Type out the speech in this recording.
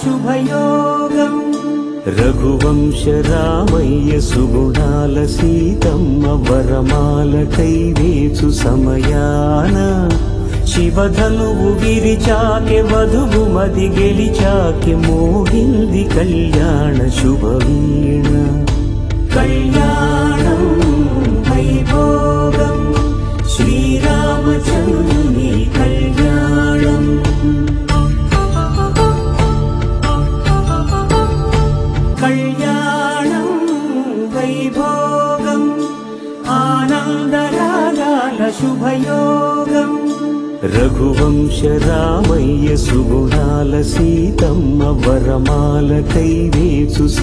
శుభయోగం రఘువంశ రామయ్య సుగుణాల సీతమ్మ వరమాల కైవేచు సమయాన శివధనువు విరిచాకె వధువు మది గెలిచాకె మోగింది కళ్యాణ శుభవీణ కళ్యాణం వైభోగం శ్రీరామచంద్రుని కళ్యాణం కళ్యాణం వైభోగం ఆనందరాగాల శుభయోగం రఘువంశ రామయ్య సుగుణాల సీతమ్మ వరమాల కైవేచు